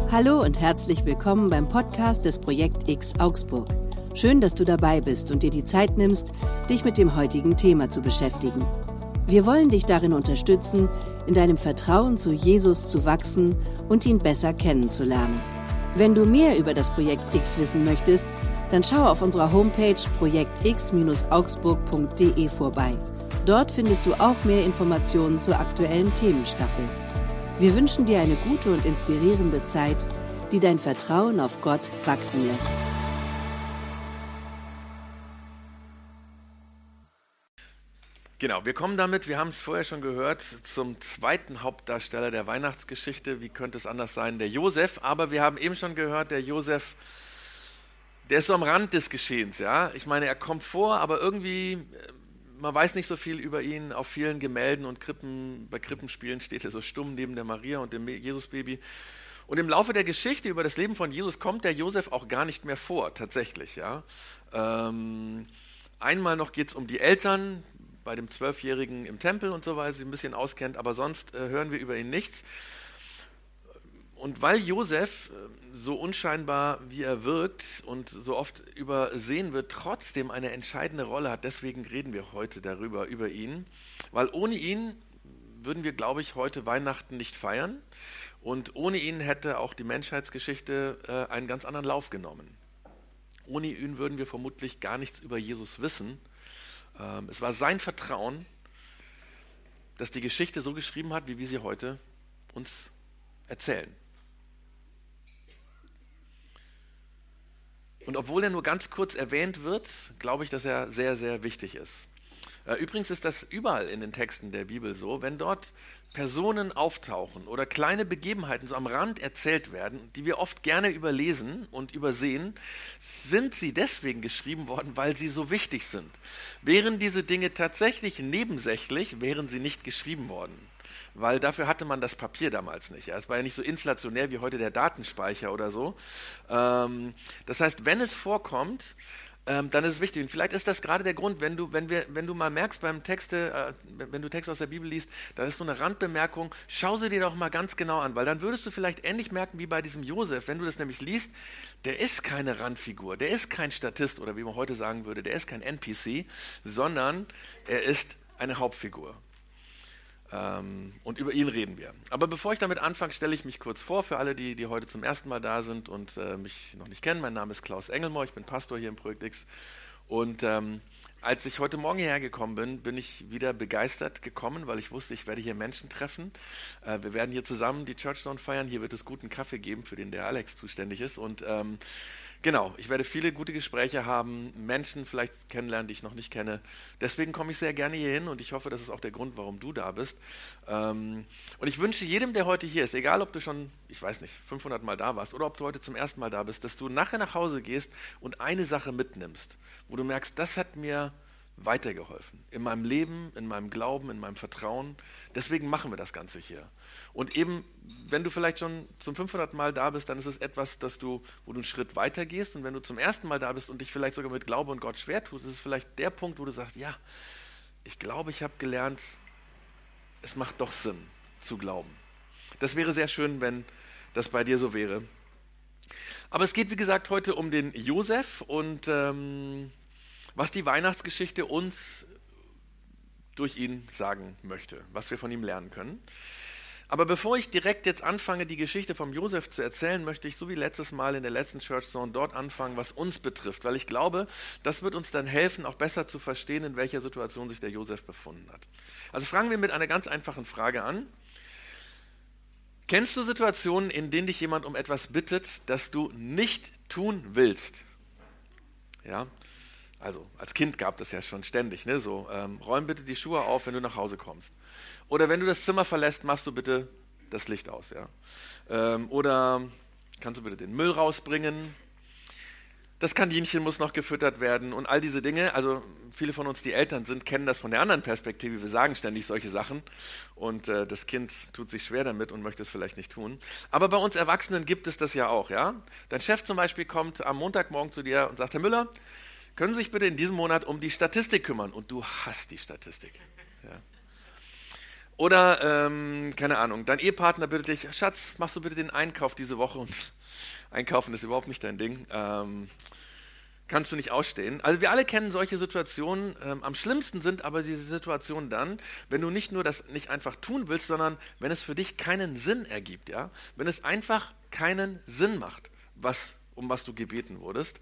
Hallo und herzlich willkommen beim Podcast des Projekt X Augsburg. Schön, dass du dabei bist und dir die Zeit nimmst, dich mit dem heutigen Thema zu beschäftigen. Wir wollen dich darin unterstützen, in deinem Vertrauen zu Jesus zu wachsen und ihn besser kennenzulernen. Wenn du mehr über das Projekt X wissen möchtest, dann schau auf unserer Homepage projektx-augsburg.de vorbei. Dort findest du auch mehr Informationen zur aktuellen Themenstaffel. Wir wünschen dir eine gute und inspirierende Zeit, die dein Vertrauen auf Gott wachsen lässt. Genau, wir kommen damit, wir haben es vorher schon gehört, zum zweiten Hauptdarsteller der Weihnachtsgeschichte. Wie könnte es anders sein? Der Josef. Aber wir haben eben schon gehört, der Josef, der ist so am Rand des Geschehens. Ja? Ich meine, er kommt vor, aber irgendwie, man weiß nicht so viel über ihn. Auf vielen Gemälden und bei Krippenspielen steht er so stumm neben der Maria und dem Jesusbaby. Und im Laufe der Geschichte über das Leben von Jesus kommt der Josef auch gar nicht mehr vor, tatsächlich. Ja? Einmal noch geht es um die Eltern, bei dem 12-Jährigen im Tempel und so weiter, sich ein bisschen auskennt, aber sonst hören wir über ihn nichts. Und weil Josef so unscheinbar wie er wirkt und so oft übersehen wird, trotzdem eine entscheidende Rolle hat, deswegen reden wir heute über ihn, weil ohne ihn würden wir, glaube ich, heute Weihnachten nicht feiern und ohne ihn hätte auch die Menschheitsgeschichte einen ganz anderen Lauf genommen. Ohne ihn würden wir vermutlich gar nichts über Jesus wissen. Es war sein Vertrauen, das die Geschichte so geschrieben hat, wie wir sie heute uns erzählen. Und obwohl er nur ganz kurz erwähnt wird, glaube ich, dass er sehr, sehr wichtig ist. Übrigens ist das überall in den Texten der Bibel so, wenn dort Personen auftauchen oder kleine Begebenheiten so am Rand erzählt werden, die wir oft gerne überlesen und übersehen, sind sie deswegen geschrieben worden, weil sie so wichtig sind. Wären diese Dinge tatsächlich nebensächlich, wären sie nicht geschrieben worden. Weil dafür hatte man das Papier damals nicht. Es war ja nicht so inflationär wie heute der Datenspeicher oder so. Das heißt, wenn es vorkommt, dann ist es wichtig. Und vielleicht ist das gerade der Grund, wenn du mal merkst beim wenn du Texte aus der Bibel liest, da ist so eine Randbemerkung, schau sie dir doch mal ganz genau an, weil dann würdest du vielleicht ähnlich merken wie bei diesem Josef, wenn du das nämlich liest, der ist keine Randfigur, der ist kein Statist oder wie man heute sagen würde, der ist kein NPC, sondern er ist eine Hauptfigur. Und über ihn reden wir. Aber bevor ich damit anfange, stelle ich mich kurz vor für alle, die heute zum ersten Mal da sind und mich noch nicht kennen. Mein Name ist Klaus Engelmohr, ich bin Pastor hier im Projekt X. Und als ich heute Morgen hierher gekommen bin, bin ich wieder begeistert gekommen, weil ich wusste, ich werde hier Menschen treffen. Wir werden hier zusammen die Churchstone feiern. Hier wird es guten Kaffee geben, für den der Alex zuständig ist. Und genau, ich werde viele gute Gespräche haben, Menschen vielleicht kennenlernen, die ich noch nicht kenne. Deswegen komme ich sehr gerne hier hin und ich hoffe, das ist auch der Grund, warum du da bist. Und ich wünsche jedem, der heute hier ist, egal ob du schon, ich weiß nicht, 500 Mal da warst oder ob du heute zum ersten Mal da bist, dass du nachher nach Hause gehst und eine Sache mitnimmst, wo du merkst, das hat mir weitergeholfen. In meinem Leben, in meinem Glauben, in meinem Vertrauen. Deswegen machen wir das Ganze hier. Und eben, wenn du vielleicht schon zum 500 Mal da bist, dann ist es etwas, wo du einen Schritt weiter gehst. Und wenn du zum ersten Mal da bist und dich vielleicht sogar mit Glaube und Gott schwer tust, ist es vielleicht der Punkt, wo du sagst, ja, ich glaube, ich habe gelernt, es macht doch Sinn zu glauben. Das wäre sehr schön, wenn das bei dir so wäre. Aber es geht, wie gesagt, heute um den Josef und was die Weihnachtsgeschichte uns durch ihn sagen möchte, was wir von ihm lernen können. Aber bevor ich direkt jetzt anfange, die Geschichte vom Josef zu erzählen, möchte ich so wie letztes Mal in der letzten Churchstone dort anfangen, was uns betrifft, weil ich glaube, das wird uns dann helfen, auch besser zu verstehen, in welcher Situation sich der Josef befunden hat. Also fangen wir mit einer ganz einfachen Frage an. Kennst du Situationen, in denen dich jemand um etwas bittet, das du nicht tun willst? Ja. Also als Kind gab das ja schon ständig, ne? So, räum bitte die Schuhe auf, wenn du nach Hause kommst. Oder wenn du das Zimmer verlässt, machst du bitte das Licht aus. Ja? Oder kannst du bitte den Müll rausbringen. Das Kaninchen muss noch gefüttert werden und all diese Dinge. Also viele von uns, die Eltern sind, kennen das von der anderen Perspektive. Wir sagen ständig solche Sachen und das Kind tut sich schwer damit und möchte es vielleicht nicht tun. Aber bei uns Erwachsenen gibt es das ja auch. Ja? Dein Chef zum Beispiel kommt am Montagmorgen zu dir und sagt, Herr Müller, können Sie sich bitte in diesem Monat um die Statistik kümmern? Und du hasst die Statistik. Ja. Oder, keine Ahnung, dein Ehepartner bittet dich, Schatz, machst du bitte den Einkauf diese Woche? Und Einkaufen ist überhaupt nicht dein Ding. Kannst du nicht ausstehen. Also wir alle kennen solche Situationen. Am schlimmsten sind aber diese Situationen dann, wenn du nicht nur das nicht einfach tun willst, sondern wenn es für dich keinen Sinn ergibt. Ja? Wenn es einfach keinen Sinn macht, um was du gebeten wurdest.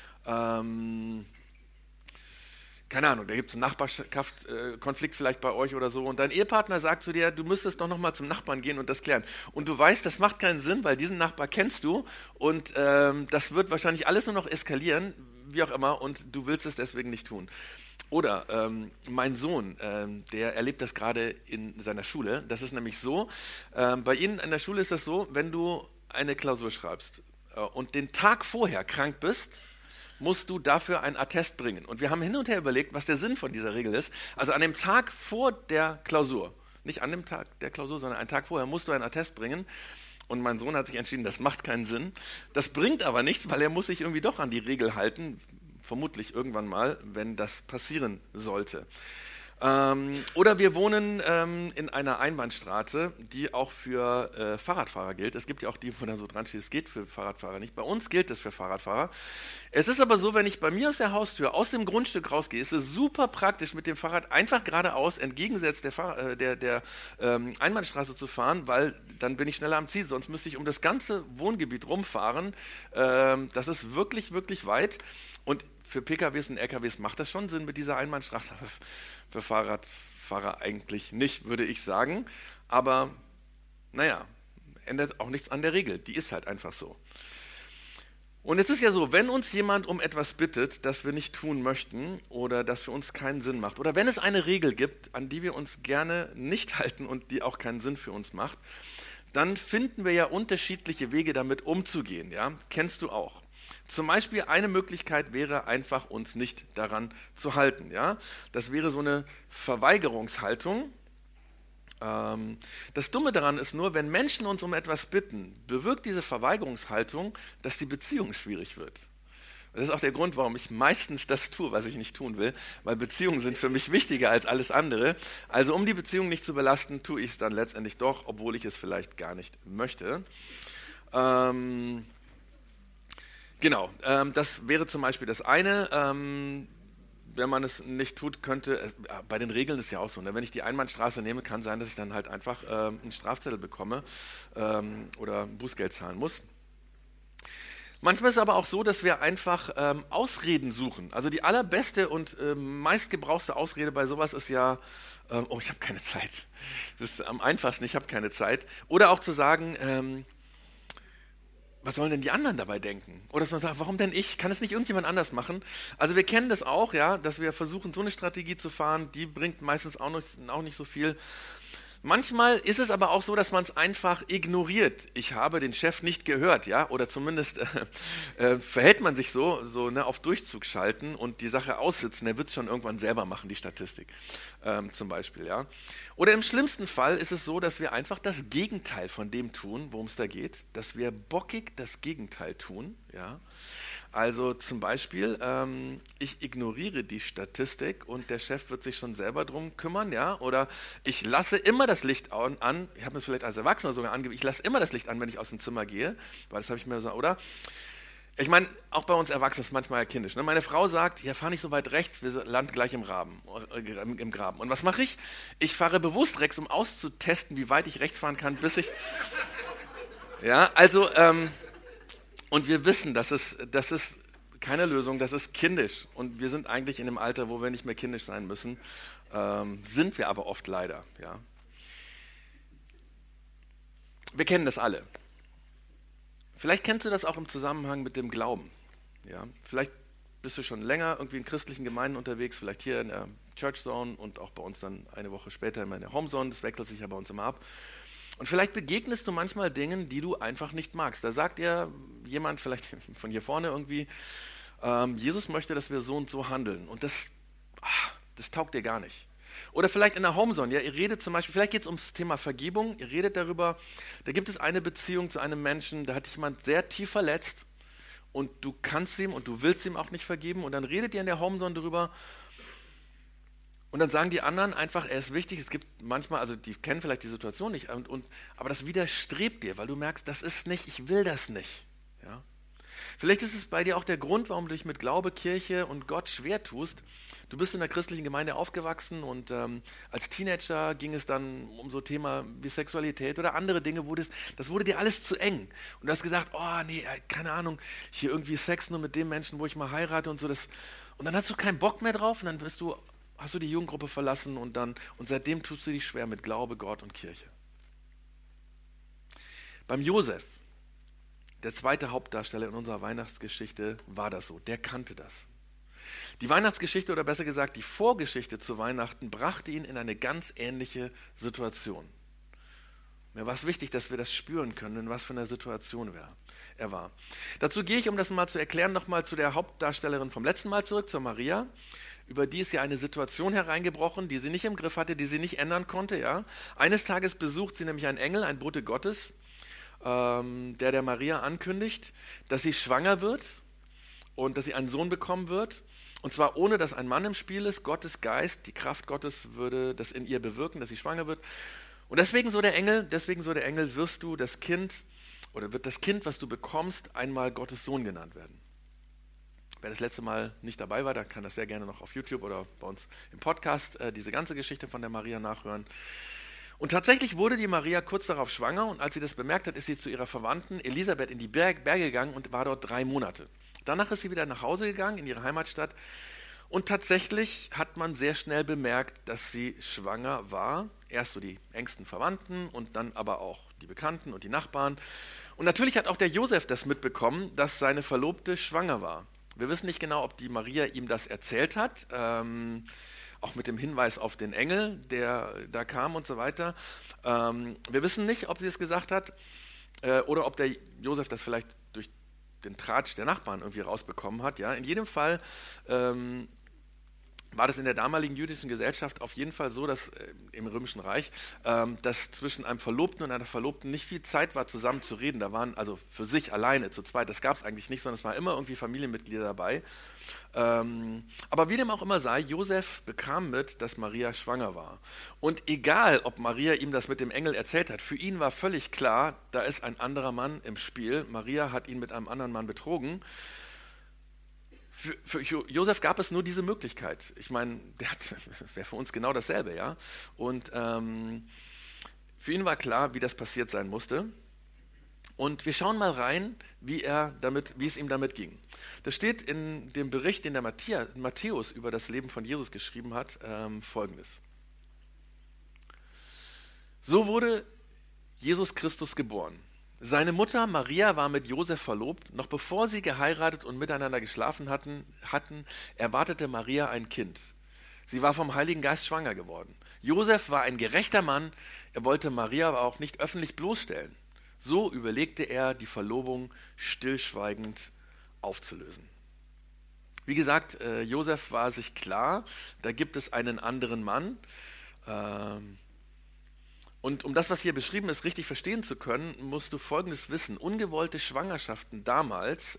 Keine Ahnung, da gibt es einen Nachbarschaftskonflikt vielleicht bei euch oder so und dein Ehepartner sagt zu dir, du müsstest doch nochmal zum Nachbarn gehen und das klären. Und du weißt, das macht keinen Sinn, weil diesen Nachbar kennst du und das wird wahrscheinlich alles nur noch eskalieren, wie auch immer, und du willst es deswegen nicht tun. Oder mein Sohn, der erlebt das gerade in seiner Schule. Das ist nämlich so, bei Ihnen in der Schule ist das so, wenn du eine Klausur schreibst und den Tag vorher krank bist, musst du dafür einen Attest bringen. Und wir haben hin und her überlegt, was der Sinn von dieser Regel ist. Also an dem Tag vor der Klausur, nicht an dem Tag der Klausur, sondern einen Tag vorher musst du einen Attest bringen. Und mein Sohn hat sich entschieden, das macht keinen Sinn. Das bringt aber nichts, weil er muss sich irgendwie doch an die Regel halten, vermutlich irgendwann mal, wenn das passieren sollte. Oder wir wohnen in einer Einbahnstraße, die auch für Fahrradfahrer gilt. Es gibt ja auch die, wo da so dran steht, es geht für Fahrradfahrer nicht. Bei uns gilt es für Fahrradfahrer. Es ist aber so, wenn ich bei mir aus der Haustür, aus dem Grundstück rausgehe, ist es super praktisch, mit dem Fahrrad einfach geradeaus entgegengesetzt der Einbahnstraße zu fahren, weil dann bin ich schneller am Ziel. Sonst müsste ich um das ganze Wohngebiet rumfahren. Das ist wirklich, wirklich weit. Und für PKWs und LKWs macht das schon Sinn mit dieser Einbahnstraße. Für Fahrradfahrer eigentlich nicht, würde ich sagen. Aber naja, ändert auch nichts an der Regel. Die ist halt einfach so. Und es ist ja so, wenn uns jemand um etwas bittet, das wir nicht tun möchten oder das für uns keinen Sinn macht, oder wenn es eine Regel gibt, an die wir uns gerne nicht halten und die auch keinen Sinn für uns macht, dann finden wir ja unterschiedliche Wege, damit umzugehen. Ja? Kennst du auch. Zum Beispiel eine Möglichkeit wäre einfach, uns nicht daran zu halten. Ja? Das wäre so eine Verweigerungshaltung. Das Dumme daran ist nur, wenn Menschen uns um etwas bitten, bewirkt diese Verweigerungshaltung, dass die Beziehung schwierig wird. Das ist auch der Grund, warum ich meistens das tue, was ich nicht tun will, weil Beziehungen sind für mich wichtiger als alles andere. Also um die Beziehung nicht zu belasten, tue ich es dann letztendlich doch, obwohl ich es vielleicht gar nicht möchte. Genau, das wäre zum Beispiel das eine. Wenn man es nicht tut, könnte, bei den Regeln ist ja auch so, ne? Wenn ich die Einbahnstraße nehme, kann sein, dass ich dann halt einfach einen Strafzettel bekomme oder Bußgeld zahlen muss. Manchmal ist es aber auch so, dass wir einfach Ausreden suchen. Also die allerbeste und meistgebrauchte Ausrede bei sowas ist ja, oh, ich habe keine Zeit. Das ist am einfachsten, ich habe keine Zeit. Oder auch zu sagen, was sollen denn die anderen dabei denken? Oder dass man sagt, warum denn ich? Kann es nicht irgendjemand anders machen? Also wir kennen das auch, ja, dass wir versuchen, so eine Strategie zu fahren, die bringt meistens auch nicht so viel. Manchmal ist es aber auch so, dass man es einfach ignoriert. Ich habe den Chef nicht gehört, ja, oder zumindest verhält man sich so ne, auf Durchzug schalten und die Sache aussitzen. Der wird es schon irgendwann selber machen, die Statistik zum Beispiel, ja. Oder im schlimmsten Fall ist es so, dass wir einfach das Gegenteil von dem tun, worum es da geht, dass wir bockig das Gegenteil tun, ja. Also zum Beispiel, ich ignoriere die Statistik und der Chef wird sich schon selber drum kümmern, ja, oder ich lasse immer das Licht an, ich habe es vielleicht als Erwachsener sogar angegeben, ich lasse immer das Licht an, wenn ich aus dem Zimmer gehe, weil das habe ich mir so, oder? Ich meine, auch bei uns Erwachsenen ist es manchmal kindisch. Ne? Meine Frau sagt, ja, fahr nicht so weit rechts, wir landen gleich im Graben. Und was mache ich? Ich fahre bewusst rechts, um auszutesten, wie weit ich rechts fahren kann, bis ich... Ja, also... Und wir wissen, das ist keine Lösung, das ist kindisch. Und wir sind eigentlich in einem Alter, wo wir nicht mehr kindisch sein müssen. Sind wir aber oft leider. Ja. Wir kennen das alle. Vielleicht kennst du das auch im Zusammenhang mit dem Glauben. Ja. Vielleicht bist du schon länger irgendwie in christlichen Gemeinden unterwegs, vielleicht hier in der Church Zone und auch bei uns dann eine Woche später in der Home Zone. Das wechselt sich ja bei uns immer ab. Und vielleicht begegnest du manchmal Dingen, die du einfach nicht magst. Da sagt dir jemand, vielleicht von hier vorne irgendwie, Jesus möchte, dass wir so und so handeln. Und das taugt dir gar nicht. Oder vielleicht in der Homezone, ja, ihr redet zum Beispiel, vielleicht geht es ums Thema Vergebung, ihr redet darüber, da gibt es eine Beziehung zu einem Menschen, da hat dich jemand sehr tief verletzt und du kannst ihm und du willst ihm auch nicht vergeben und dann redet ihr in der Homezone darüber Und dann sagen die anderen einfach, er ist wichtig. Es gibt manchmal, also die kennen vielleicht die Situation nicht, aber das widerstrebt dir, weil du merkst, das ist nicht, ich will das nicht. Ja? Vielleicht ist es bei dir auch der Grund, warum du dich mit Glaube, Kirche und Gott schwer tust. Du bist in der christlichen Gemeinde aufgewachsen und als Teenager ging es dann um so Thema wie Sexualität oder andere Dinge, das wurde dir alles zu eng. Und du hast gesagt, oh nee, keine Ahnung, hier irgendwie Sex nur mit dem Menschen, wo ich mal heirate und so. Und dann hast du keinen Bock mehr drauf und dann hast du die Jugendgruppe verlassen und seitdem tust du dich schwer mit Glaube, Gott und Kirche. Beim Josef, der zweite Hauptdarsteller in unserer Weihnachtsgeschichte, war das so. Der kannte das. Die Weihnachtsgeschichte oder besser gesagt die Vorgeschichte zu Weihnachten brachte ihn in eine ganz ähnliche Situation. Mir war es wichtig, dass wir das spüren können, in was für einer Situation er war. Dazu gehe ich, um das mal zu erklären, nochmal zu der Hauptdarstellerin vom letzten Mal zurück, zur Maria. Über die ist ja eine Situation hereingebrochen, die sie nicht im Griff hatte, die sie nicht ändern konnte. Ja? Eines Tages besucht sie nämlich einen Engel, ein Bote Gottes, der Maria ankündigt, dass sie schwanger wird und dass sie einen Sohn bekommen wird. Und zwar ohne, dass ein Mann im Spiel ist. Gottes Geist, die Kraft Gottes würde das in ihr bewirken, dass sie schwanger wird. Und deswegen so der Engel, wirst du das Kind, oder wird das Kind, was du bekommst, einmal Gottes Sohn genannt werden. Wer das letzte Mal nicht dabei war, der kann das sehr gerne noch auf YouTube oder bei uns im Podcast diese ganze Geschichte von der Maria nachhören. Und tatsächlich wurde die Maria kurz darauf schwanger und als sie das bemerkt hat, ist sie zu ihrer Verwandten Elisabeth in die Berge gegangen und war dort 3 Monate. Danach ist sie wieder nach Hause gegangen, in ihre Heimatstadt und tatsächlich hat man sehr schnell bemerkt, dass sie schwanger war. Erst so die engsten Verwandten und dann aber auch die Bekannten und die Nachbarn. Und natürlich hat auch der Josef das mitbekommen, dass seine Verlobte schwanger war. Wir wissen nicht genau, ob die Maria ihm das erzählt hat, auch mit dem Hinweis auf den Engel, der da kam und so weiter. Wir wissen nicht, ob sie es gesagt hat oder ob der Josef das vielleicht durch den Tratsch der Nachbarn irgendwie rausbekommen hat. Ja? In jedem Fall war das in der damaligen jüdischen Gesellschaft auf jeden Fall so, dass im Römischen Reich, dass zwischen einem Verlobten und einer Verlobten nicht viel Zeit war, zusammen zu reden. Da waren also für sich alleine, zu zweit, das gab es eigentlich nicht, sondern es waren immer irgendwie Familienmitglieder dabei. Aber wie dem auch immer sei, Josef bekam mit, dass Maria schwanger war. Und egal, ob Maria ihm das mit dem Engel erzählt hat, für ihn war völlig klar, da ist ein anderer Mann im Spiel. Maria hat ihn mit einem anderen Mann betrogen. Für Josef gab es nur diese Möglichkeit. Ich meine, wäre für uns genau dasselbe, ja. Und für ihn war klar, wie das passiert sein musste. Und wir schauen mal rein, wie es ihm damit ging. Das steht in dem Bericht, den der Matthäus über das Leben von Jesus geschrieben hat, Folgendes. So wurde Jesus Christus geboren. Seine Mutter Maria war mit Josef verlobt. Noch bevor sie geheiratet und miteinander geschlafen hatten, erwartete Maria ein Kind. Sie war vom Heiligen Geist schwanger geworden. Josef war ein gerechter Mann. Er wollte Maria aber auch nicht öffentlich bloßstellen. So überlegte er, die Verlobung stillschweigend aufzulösen. Wie gesagt, Josef war sich klar, da gibt es einen anderen Mann. Und um das, was hier beschrieben ist, richtig verstehen zu können, musst du Folgendes wissen. Ungewollte Schwangerschaften damals,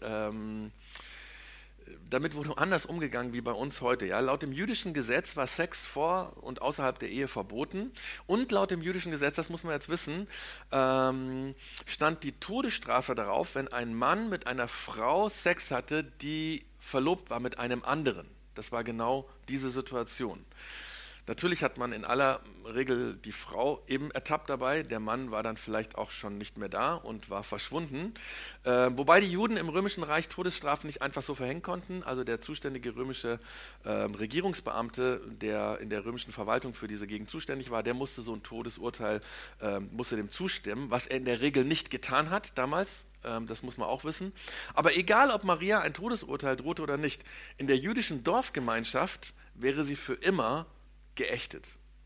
damit wurde anders umgegangen wie bei uns heute. Ja? Laut dem jüdischen Gesetz war Sex vor und außerhalb der Ehe verboten. Und laut dem jüdischen Gesetz, das muss man jetzt wissen, stand die Todesstrafe darauf, wenn ein Mann mit einer Frau Sex hatte, die verlobt war mit einem anderen. Das war genau diese Situation. Natürlich hat man in aller Regel die Frau eben ertappt dabei. Der Mann war dann vielleicht auch schon nicht mehr da und war verschwunden. Wobei die Juden im Römischen Reich Todesstrafen nicht einfach so verhängen konnten. Also der zuständige römische Regierungsbeamte, der in der römischen Verwaltung für diese Gegend zuständig war, der musste so ein Todesurteil, musste dem zustimmen, was er in der Regel nicht getan hat damals. Das muss man auch wissen. Aber egal, ob Maria ein Todesurteil drohte oder nicht, in der jüdischen Dorfgemeinschaft wäre sie für immer geächtet.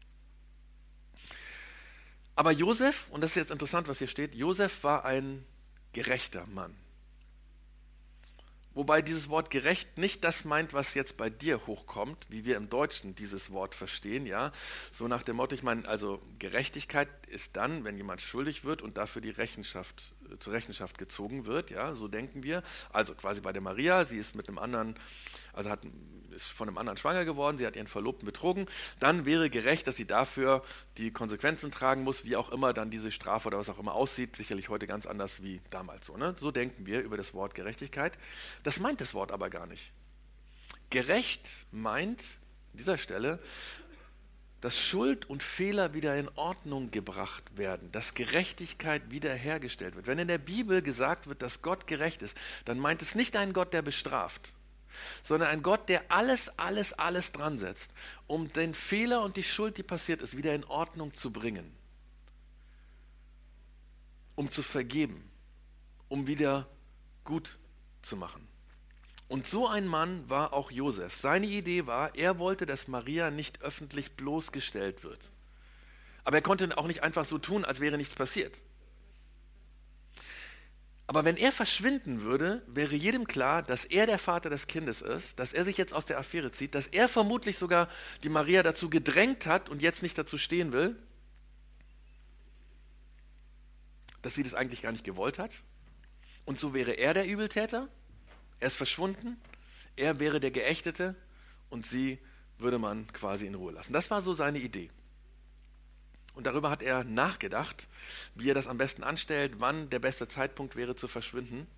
Aber Josef, und das ist jetzt interessant, was hier steht, Josef war ein gerechter Mann. Wobei dieses Wort gerecht nicht das meint, was jetzt bei dir hochkommt, wie wir im Deutschen dieses Wort verstehen, ja. So nach dem Motto, ich meine, also Gerechtigkeit ist dann, wenn jemand schuldig wird und dafür zur Rechenschaft gezogen wird, ja, so denken wir. Also quasi bei der Maria, sie ist mit einem anderen also ist von einem anderen schwanger geworden, sie hat ihren Verlobten betrogen, dann wäre gerecht, dass sie dafür die Konsequenzen tragen muss, wie auch immer dann diese Strafe oder was auch immer aussieht, sicherlich heute ganz anders wie damals so. Ne? So denken wir über das Wort Gerechtigkeit. Das meint das Wort aber gar nicht. Gerecht meint an dieser Stelle, dass Schuld und Fehler wieder in Ordnung gebracht werden, dass Gerechtigkeit wiederhergestellt wird. Wenn in der Bibel gesagt wird, dass Gott gerecht ist, dann meint es nicht einen Gott, der bestraft, sondern ein Gott, der alles dran setzt, um den Fehler und die Schuld, die passiert ist, wieder in Ordnung zu bringen, um zu vergeben, um wieder gut zu machen. Und so ein Mann war auch Josef. Seine Idee war, er wollte, dass Maria nicht öffentlich bloßgestellt wird. Aber er konnte auch nicht einfach so tun, als wäre nichts passiert. Aber wenn er verschwinden würde, wäre jedem klar, dass er der Vater des Kindes ist, dass er sich jetzt aus der Affäre zieht, dass er vermutlich sogar die Maria dazu gedrängt hat und jetzt nicht dazu stehen will, dass sie das eigentlich gar nicht gewollt hat. Und so wäre er der Übeltäter. Er ist verschwunden, er wäre der Geächtete und sie würde man quasi in Ruhe lassen. Das war so seine Idee. Und darüber hat er nachgedacht, wie er das am besten anstellt, wann der beste Zeitpunkt wäre zu verschwinden.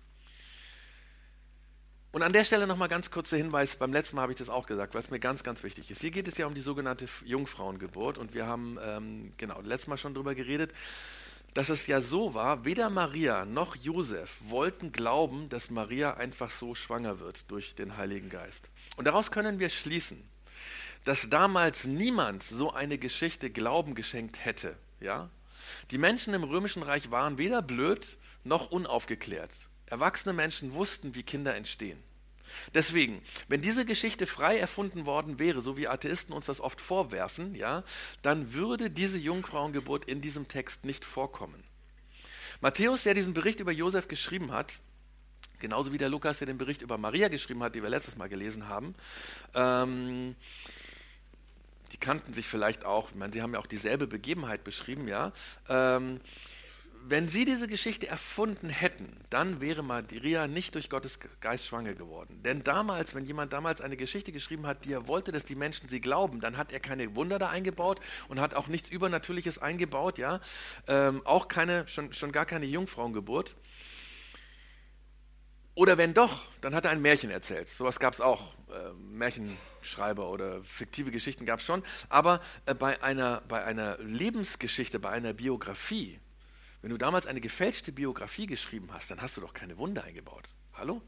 Und an der Stelle nochmal ganz kurzer Hinweis, beim letzten Mal habe ich das auch gesagt, weil es mir ganz wichtig ist. Hier geht es ja um die sogenannte Jungfrauengeburt und wir haben letztes Mal schon drüber geredet, dass es ja so war, weder Maria noch Josef wollten glauben, dass Maria einfach so schwanger wird durch den Heiligen Geist. Und daraus können wir schließen, dass damals niemand so eine Geschichte Glauben geschenkt hätte. Ja? Die Menschen im Römischen Reich waren weder blöd noch unaufgeklärt. Erwachsene Menschen wussten, wie Kinder entstehen. Deswegen, wenn diese Geschichte frei erfunden worden wäre, so wie Atheisten uns das oft vorwerfen, ja, dann würde diese Jungfrauengeburt in diesem Text nicht vorkommen. Matthäus, der diesen Bericht über Josef geschrieben hat, genauso wie der Lukas, der den Bericht über Maria geschrieben hat, die wir letztes Mal gelesen haben, die kannten sich vielleicht auch, ich meine, sie haben ja auch dieselbe Begebenheit beschrieben, ja, wenn sie diese Geschichte erfunden hätten, dann wäre Maria nicht durch Gottes Geist schwanger geworden. Denn damals, wenn jemand damals eine Geschichte geschrieben hat, die er wollte, dass die Menschen sie glauben, dann hat er keine Wunder da eingebaut und hat auch nichts Übernatürliches eingebaut, ja, auch schon gar keine Jungfrauengeburt. Oder wenn doch, dann hat er ein Märchen erzählt. Sowas gab es auch, Märchenschreiber oder fiktive Geschichten gab es schon. Aber bei einer Lebensgeschichte, bei einer Biografie, wenn du damals eine gefälschte Biografie geschrieben hast, dann hast du doch keine Wunder eingebaut. Hallo?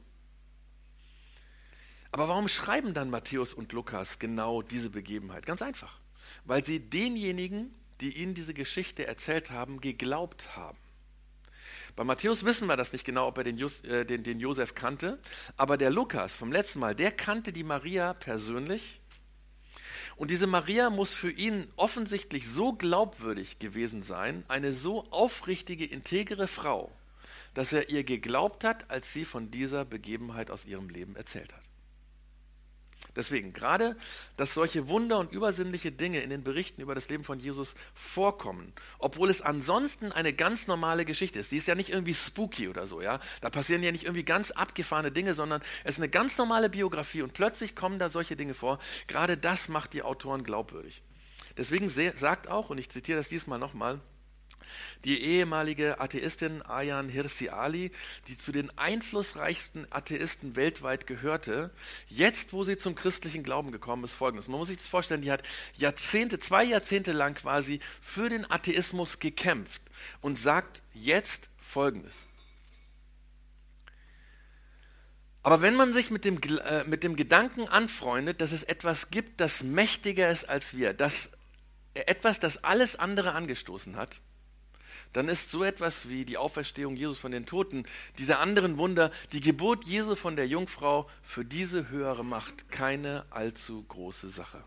Aber warum schreiben dann Matthäus und Lukas genau diese Begebenheit? Ganz einfach. Weil sie denjenigen, die ihnen diese Geschichte erzählt haben, geglaubt haben. Bei Matthäus wissen wir das nicht genau, ob er den Josef kannte, aber der Lukas vom letzten Mal, der kannte die Maria persönlich. Und diese Maria muss für ihn offensichtlich so glaubwürdig gewesen sein, eine so aufrichtige, integere Frau, dass er ihr geglaubt hat, als sie von dieser Begebenheit aus ihrem Leben erzählt hat. Deswegen, gerade, dass solche Wunder und übersinnliche Dinge in den Berichten über das Leben von Jesus vorkommen, obwohl es ansonsten eine ganz normale Geschichte ist. Die ist ja nicht irgendwie spooky oder so, ja. Da passieren ja nicht irgendwie ganz abgefahrene Dinge, sondern es ist eine ganz normale Biografie und plötzlich kommen da solche Dinge vor. Gerade das macht die Autoren glaubwürdig. Deswegen sagt auch, und ich zitiere das diesmal nochmal, die ehemalige Atheistin Ayaan Hirsi Ali, die zu den einflussreichsten Atheisten weltweit gehörte, jetzt, wo sie zum christlichen Glauben gekommen ist, Folgendes. Man muss sich das vorstellen, die hat 2 Jahrzehnte lang quasi für den Atheismus gekämpft und sagt jetzt Folgendes. Aber wenn man sich mit dem Gedanken anfreundet, dass es etwas gibt, das mächtiger ist als wir, das alles andere angestoßen hat, dann ist so etwas wie die Auferstehung Jesus von den Toten, diese anderen Wunder, die Geburt Jesu von der Jungfrau für diese höhere Macht keine allzu große Sache.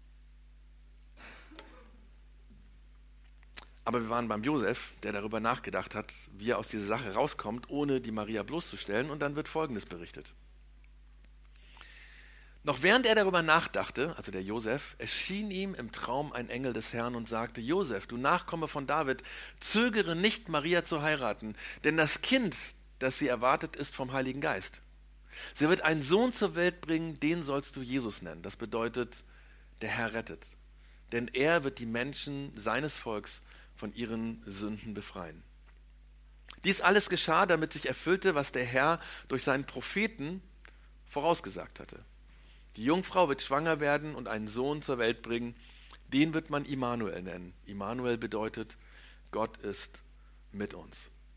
Aber wir waren beim Josef, der darüber nachgedacht hat, wie er aus dieser Sache rauskommt, ohne die Maria bloßzustellen, und dann wird Folgendes berichtet. Noch während er darüber nachdachte, also der Josef, erschien ihm im Traum ein Engel des Herrn und sagte, Josef, du Nachkomme von David, zögere nicht, Maria zu heiraten, denn das Kind, das sie erwartet, ist vom Heiligen Geist. Sie wird einen Sohn zur Welt bringen, den sollst du Jesus nennen. Das bedeutet, der Herr rettet. Denn er wird die Menschen seines Volks von ihren Sünden befreien. Dies alles geschah, damit sich erfüllte, was der Herr durch seinen Propheten vorausgesagt hatte. Die Jungfrau wird schwanger werden und einen Sohn zur Welt bringen. Den wird man Immanuel nennen. Immanuel bedeutet, Gott ist mit uns.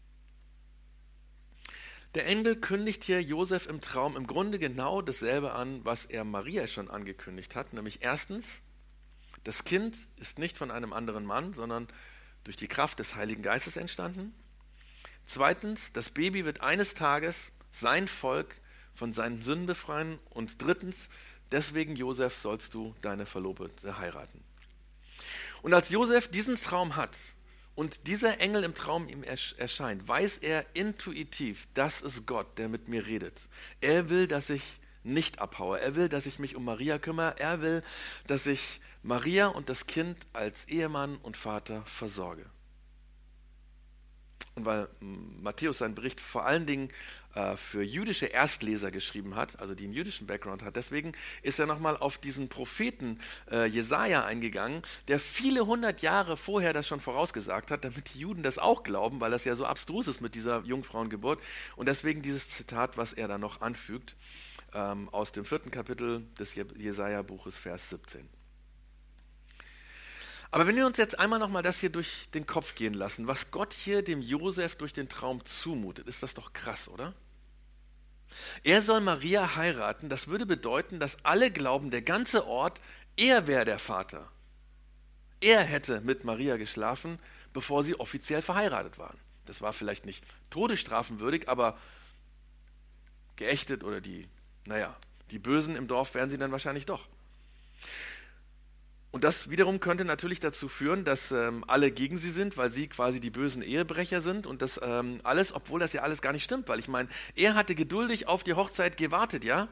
Der Engel kündigt hier Josef im Traum im Grunde genau dasselbe an, was er Maria schon angekündigt hat. Nämlich erstens, das Kind ist nicht von einem anderen Mann, sondern durch die Kraft des Heiligen Geistes entstanden. Zweitens, das Baby wird eines Tages sein Volk von seinen Sünden befreien. Und drittens, deswegen, Josef, sollst du deine Verlobte heiraten. Und als Josef diesen Traum hat und dieser Engel im Traum ihm erscheint, weiß er intuitiv, das ist Gott, der mit mir redet. Er will, dass ich nicht abhaue. Er will, dass ich mich um Maria kümmere. Er will, dass ich Maria und das Kind als Ehemann und Vater versorge. Und weil Matthäus seinen Bericht vor allen Dingen für jüdische Erstleser geschrieben hat, also die einen jüdischen Background hat, deswegen ist er nochmal auf diesen Propheten Jesaja eingegangen, der viele hundert Jahre vorher das schon vorausgesagt hat, damit die Juden das auch glauben, weil das ja so abstrus ist mit dieser Jungfrauengeburt. Und deswegen dieses Zitat, was er da noch anfügt, aus dem 4. Kapitel des Jesaja-Buches, Vers 17. Aber wenn wir uns jetzt einmal nochmal das hier durch den Kopf gehen lassen, was Gott hier dem Josef durch den Traum zumutet, ist das doch krass, oder? Er soll Maria heiraten, das würde bedeuten, dass alle glauben, der ganze Ort, er wäre der Vater. Er hätte mit Maria geschlafen, bevor sie offiziell verheiratet waren. Das war vielleicht nicht todesstrafenwürdig, aber geächtet oder die Bösen im Dorf wären sie dann wahrscheinlich doch. Und das wiederum könnte natürlich dazu führen, dass alle gegen sie sind, weil sie quasi die bösen Ehebrecher sind und das alles, obwohl das ja alles gar nicht stimmt, weil ich meine, er hatte geduldig auf die Hochzeit gewartet, ja?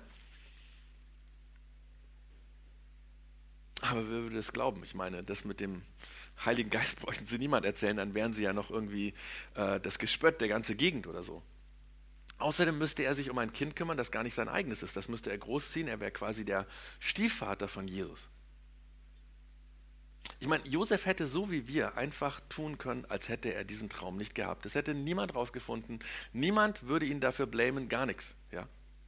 Aber wer würde das glauben? Ich meine, das mit dem Heiligen Geist bräuchten sie niemand erzählen, dann wären sie ja noch irgendwie das Gespött der ganzen Gegend oder so. Außerdem müsste er sich um ein Kind kümmern, das gar nicht sein eigenes ist. Das müsste er großziehen, er wäre quasi der Stiefvater von Jesus. Ich meine, Josef hätte so wie wir einfach tun können, als hätte er diesen Traum nicht gehabt. Das hätte niemand rausgefunden. Niemand würde ihn dafür blamen, gar nichts. Ja?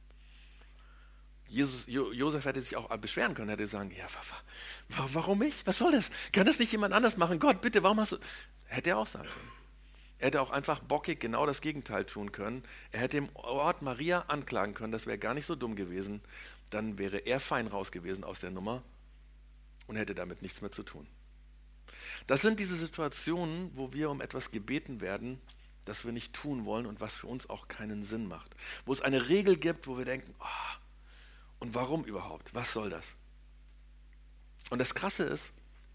Josef hätte sich auch beschweren können, hätte sagen, ja, warum ich? Was soll das? Kann das nicht jemand anders machen? Gott, bitte, warum hast du... Hätte er auch sagen können. Er hätte auch einfach bockig genau das Gegenteil tun können. Er hätte im Ort Maria anklagen können, das wäre gar nicht so dumm gewesen. Dann wäre er fein raus gewesen aus der Nummer und hätte damit nichts mehr zu tun. Das sind diese Situationen, wo wir um etwas gebeten werden, das wir nicht tun wollen und was für uns auch keinen Sinn macht. Wo es eine Regel gibt, wo wir denken, oh, und warum überhaupt? Was soll das? Und das Krasse ist,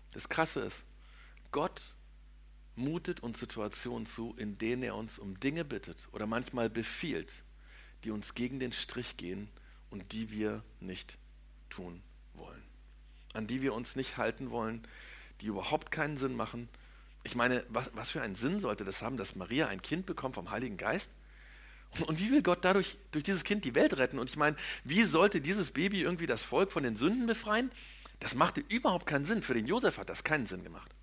Gott mutet uns Situationen zu, in denen er uns um Dinge bittet oder manchmal befiehlt, die uns gegen den Strich gehen und die wir nicht tun wollen. An die wir uns nicht halten wollen, die überhaupt keinen Sinn machen. Ich meine, was für einen Sinn sollte das haben, dass Maria ein Kind bekommt vom Heiligen Geist? Und wie will Gott dadurch durch dieses Kind die Welt retten? Und ich meine, wie sollte dieses Baby irgendwie das Volk von den Sünden befreien? Das machte überhaupt keinen Sinn. Für den Josef hat das keinen Sinn gemacht.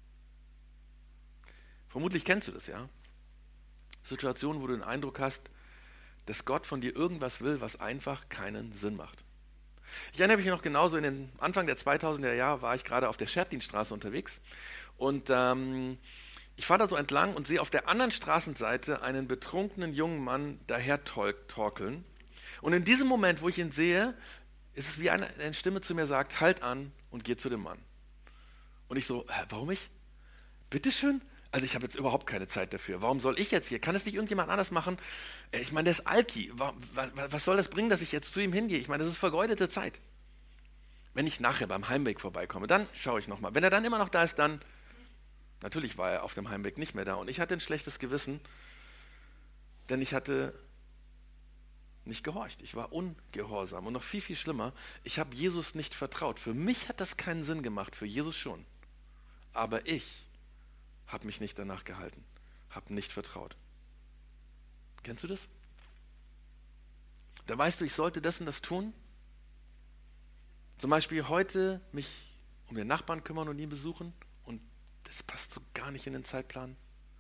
Vermutlich kennst du das, ja? Situationen, wo du den Eindruck hast, dass Gott von dir irgendwas will, was einfach keinen Sinn macht. Ich erinnere mich noch genauso, in den Anfang der 2000er Jahre war ich gerade auf der Schertlinstraße unterwegs und ich fahre da so entlang und sehe auf der anderen Straßenseite einen betrunkenen jungen Mann daher torkeln. Und in diesem Moment, wo ich ihn sehe, ist es wie eine Stimme zu mir sagt, halt an und geh zu dem Mann. Und ich so, warum ich? Bitteschön? Also ich habe jetzt überhaupt keine Zeit dafür. Warum soll ich jetzt hier? Kann es nicht irgendjemand anders machen? Ich meine, der ist Alki. Was soll das bringen, dass ich jetzt zu ihm hingehe? Ich meine, das ist vergeudete Zeit. Wenn ich nachher beim Heimweg vorbeikomme, dann schaue ich nochmal. Wenn er dann immer noch da ist, dann... Natürlich war er auf dem Heimweg nicht mehr da. Und ich hatte ein schlechtes Gewissen, denn ich hatte nicht gehorcht. Ich war ungehorsam. Und noch viel, viel schlimmer, ich habe Jesus nicht vertraut. Für mich hat das keinen Sinn gemacht, für Jesus schon. Aber ich habe mich nicht danach gehalten, habe nicht vertraut. Kennst du das? Da weißt du, ich sollte das und das tun. Zum Beispiel heute mich um den Nachbarn kümmern und ihn besuchen. Und das passt so gar nicht in den Zeitplan.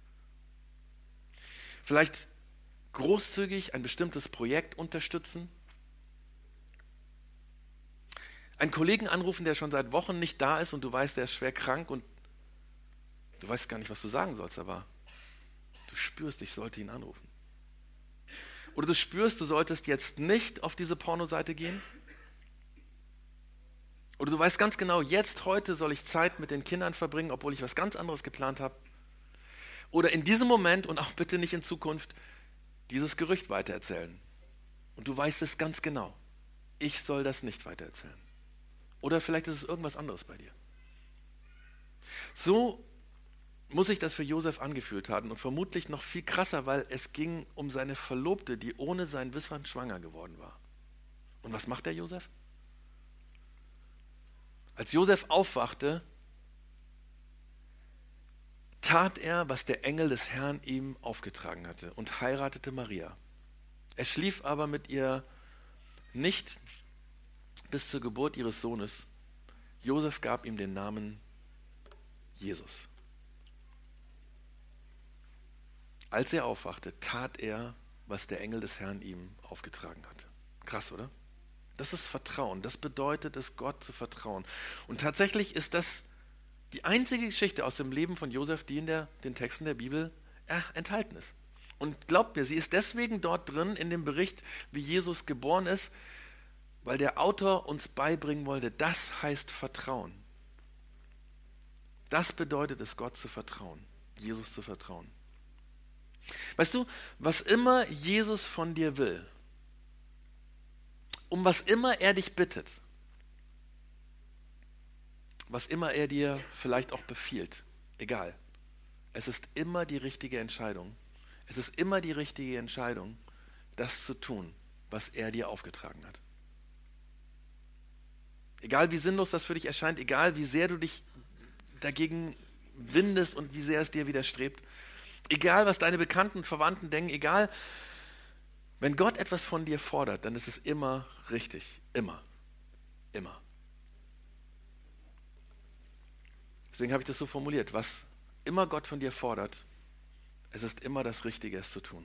Vielleicht großzügig ein bestimmtes Projekt unterstützen. Einen Kollegen anrufen, der schon seit Wochen nicht da ist und du weißt, der ist schwer krank und du weißt gar nicht, was du sagen sollst, aber du spürst, ich sollte ihn anrufen. Oder du spürst, du solltest jetzt nicht auf diese Pornoseite gehen. Oder du weißt ganz genau, jetzt, heute soll ich Zeit mit den Kindern verbringen, obwohl ich was ganz anderes geplant habe. Oder in diesem Moment und auch bitte nicht in Zukunft dieses Gerücht weitererzählen. Und du weißt es ganz genau. Ich soll das nicht weitererzählen. Oder vielleicht ist es irgendwas anderes bei dir. So muss sich das für Josef angefühlt haben und vermutlich noch viel krasser, weil es ging um seine Verlobte, die ohne sein Wissen schwanger geworden war. Und was macht der Josef? Als Josef aufwachte, tat er, was der Engel des Herrn ihm aufgetragen hatte und heiratete Maria. Er schlief aber mit ihr nicht bis zur Geburt ihres Sohnes. Josef gab ihm den Namen Jesus. Als er aufwachte, tat er, was der Engel des Herrn ihm aufgetragen hatte. Krass, oder? Das ist Vertrauen. Das bedeutet es, Gott zu vertrauen. Und tatsächlich ist das die einzige Geschichte aus dem Leben von Josef, die in den Texten der Bibel enthalten ist. Und glaubt mir, sie ist deswegen dort drin in dem Bericht, wie Jesus geboren ist, weil der Autor uns beibringen wollte, das heißt Vertrauen. Das bedeutet es, Gott zu vertrauen, Jesus zu vertrauen. Weißt du, was immer Jesus von dir will, um was immer er dich bittet, was immer er dir vielleicht auch befiehlt, egal, es ist immer die richtige Entscheidung. Es ist immer die richtige Entscheidung, das zu tun, was er dir aufgetragen hat. Egal wie sinnlos das für dich erscheint, egal wie sehr du dich dagegen windest und wie sehr es dir widerstrebt, egal was deine Bekannten und Verwandten denken, egal, wenn Gott etwas von dir fordert, dann ist es immer richtig. Immer. Immer. Deswegen habe ich das so formuliert. Was immer Gott von dir fordert, es ist immer das Richtige, es zu tun.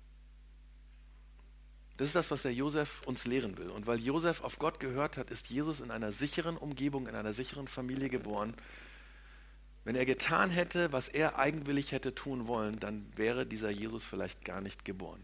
Das ist das, was der Josef uns lehren will. Und weil Josef auf Gott gehört hat, ist Jesus in einer sicheren Umgebung, in einer sicheren Familie geboren. Wenn er getan hätte, was er eigenwillig hätte tun wollen, dann wäre dieser Jesus vielleicht gar nicht geboren.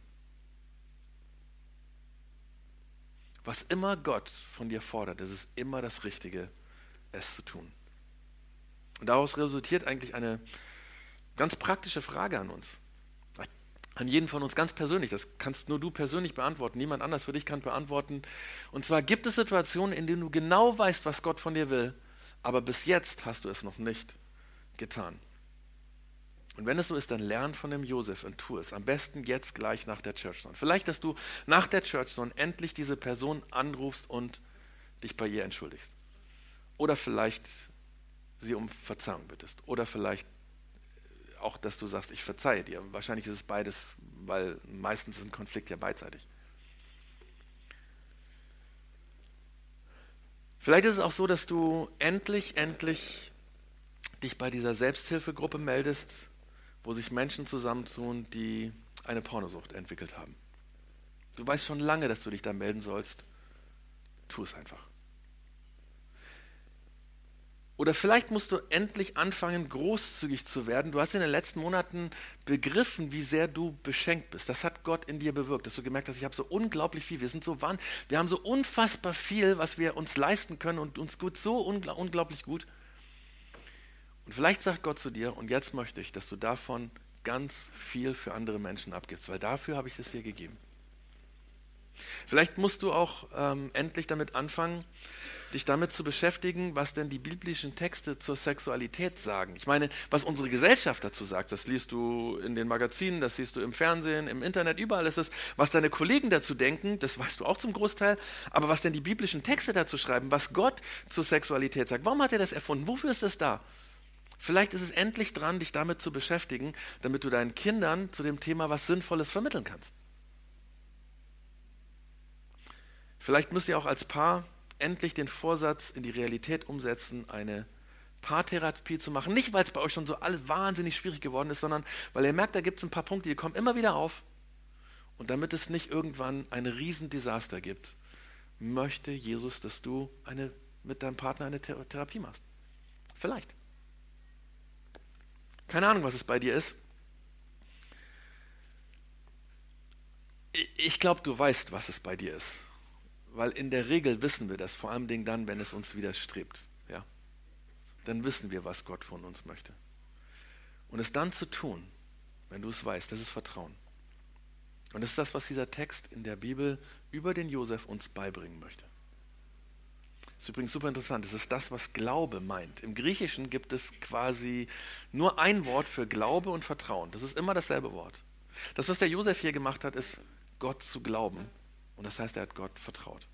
Was immer Gott von dir fordert, es ist immer das Richtige, es zu tun. Und daraus resultiert eigentlich eine ganz praktische Frage an uns. An jeden von uns ganz persönlich. Das kannst nur du persönlich beantworten. Niemand anders für dich kann beantworten. Und zwar gibt es Situationen, in denen du genau weißt, was Gott von dir will, aber bis jetzt hast du es noch nicht getan. Und wenn es so ist, dann lern von dem Josef und tu es. Am besten jetzt gleich nach der Church Zone. Vielleicht, dass du nach der Church Zone endlich diese Person anrufst und dich bei ihr entschuldigst. Oder vielleicht sie um Verzeihung bittest. Oder vielleicht auch, dass du sagst, ich verzeihe dir. Wahrscheinlich ist es beides, weil meistens ist ein Konflikt ja beidseitig. Vielleicht ist es auch so, dass du endlich dich bei dieser Selbsthilfegruppe meldest, wo sich Menschen zusammentun, die eine Pornosucht entwickelt haben. Du weißt schon lange, dass du dich da melden sollst. Tu es einfach. Oder vielleicht musst du endlich anfangen, großzügig zu werden. Du hast in den letzten Monaten begriffen, wie sehr du beschenkt bist. Das hat Gott in dir bewirkt, dass du gemerkt hast, ich habe so unglaublich viel. Wir haben so unfassbar viel, was wir uns leisten können und uns gut, so unglaublich gut. Und vielleicht sagt Gott zu dir, und jetzt möchte ich, dass du davon ganz viel für andere Menschen abgibst, weil dafür habe ich es dir gegeben. Vielleicht musst du auch endlich damit anfangen, dich damit zu beschäftigen, was denn die biblischen Texte zur Sexualität sagen. Ich meine, was unsere Gesellschaft dazu sagt, das liest du in den Magazinen, das siehst du im Fernsehen, im Internet, überall ist es. Was deine Kollegen dazu denken, das weißt du auch zum Großteil. Aber was denn die biblischen Texte dazu schreiben, was Gott zur Sexualität sagt, warum hat er das erfunden, wofür ist es da? Vielleicht ist es endlich dran, dich damit zu beschäftigen, damit du deinen Kindern zu dem Thema was Sinnvolles vermitteln kannst. Vielleicht müsst ihr auch als Paar endlich den Vorsatz in die Realität umsetzen, eine Paartherapie zu machen. Nicht, weil es bei euch schon so alles wahnsinnig schwierig geworden ist, sondern weil ihr merkt, da gibt es ein paar Punkte, die kommen immer wieder auf. Und damit es nicht irgendwann ein Riesendesaster gibt, möchte Jesus, dass du mit deinem Partner eine Therapie machst. Vielleicht. Keine Ahnung, was es bei dir ist. Ich glaube, du weißt, was es bei dir ist. Weil in der Regel wissen wir das, vor allem dann, wenn es uns widerstrebt. Ja? Dann wissen wir, was Gott von uns möchte. Und es dann zu tun, wenn du es weißt, das ist Vertrauen. Und das ist das, was dieser Text in der Bibel über den Josef uns beibringen möchte. Das ist übrigens super interessant. Das ist das, was Glaube meint. Im Griechischen gibt es quasi nur ein Wort für Glaube und Vertrauen. Das ist immer dasselbe Wort. Das, was der Josef hier gemacht hat, ist Gott zu glauben. Und das heißt, er hat Gott vertraut.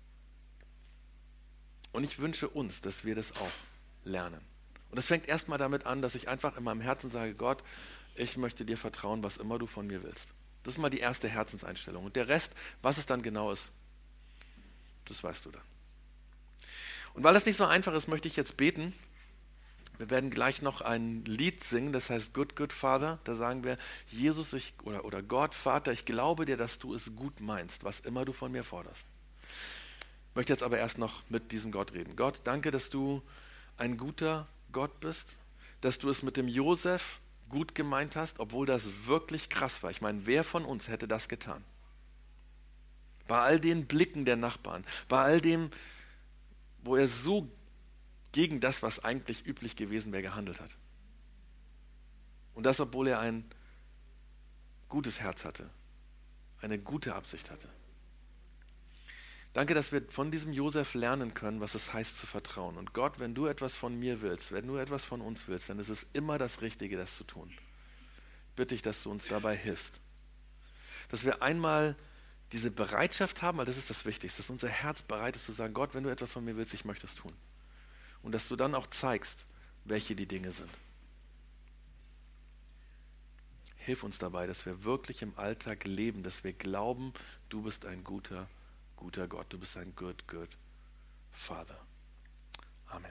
Und ich wünsche uns, dass wir das auch lernen. Und das fängt erstmal damit an, dass ich einfach in meinem Herzen sage, Gott, ich möchte dir vertrauen, was immer du von mir willst. Das ist mal die erste Herzenseinstellung. Und der Rest, was es dann genau ist, das weißt du dann. Und weil das nicht so einfach ist, möchte ich jetzt beten. Wir werden gleich noch ein Lied singen, das heißt Good, Good Father. Da sagen wir, Jesus oder Gott, Vater, ich glaube dir, dass du es gut meinst, was immer du von mir forderst. Ich möchte jetzt aber erst noch mit diesem Gott reden. Gott, danke, dass du ein guter Gott bist, dass du es mit dem Josef gut gemeint hast, obwohl das wirklich krass war. Ich meine, wer von uns hätte das getan? Bei all den Blicken der Nachbarn, bei all dem, wo er so gegen das, was eigentlich üblich gewesen wäre, gehandelt hat. Und das, obwohl er ein gutes Herz hatte, eine gute Absicht hatte. Danke, dass wir von diesem Josef lernen können, was es heißt zu vertrauen. Und Gott, wenn du etwas von mir willst, wenn du etwas von uns willst, dann ist es immer das Richtige, das zu tun. Bitte ich, dass du uns dabei hilfst. Dass wir einmal diese Bereitschaft haben, weil das ist das Wichtigste, dass unser Herz bereit ist zu sagen, Gott, wenn du etwas von mir willst, ich möchte es tun. Und dass du dann auch zeigst, welche die Dinge sind. Hilf uns dabei, dass wir wirklich im Alltag leben, dass wir glauben, du bist ein guter Gott, du bist ein good Father. Amen.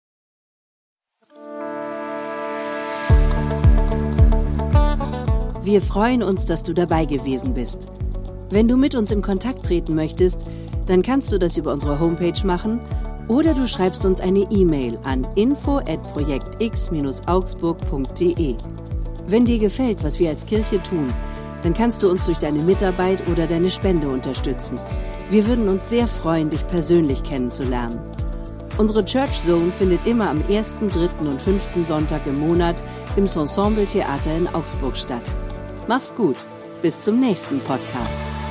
Wir freuen uns, dass du dabei gewesen bist. Wenn du mit uns in Kontakt treten möchtest, dann kannst du das über unsere Homepage machen oder du schreibst uns eine E-Mail an info@projektx-augsburg.de. Wenn dir gefällt, was wir als Kirche tun, dann kannst du uns durch deine Mitarbeit oder deine Spende unterstützen. Wir würden uns sehr freuen, dich persönlich kennenzulernen. Unsere Church Zone findet immer am 1., 3. und 5. Sonntag im Monat im Ensemble Theater in Augsburg statt. Mach's gut, bis zum nächsten Podcast.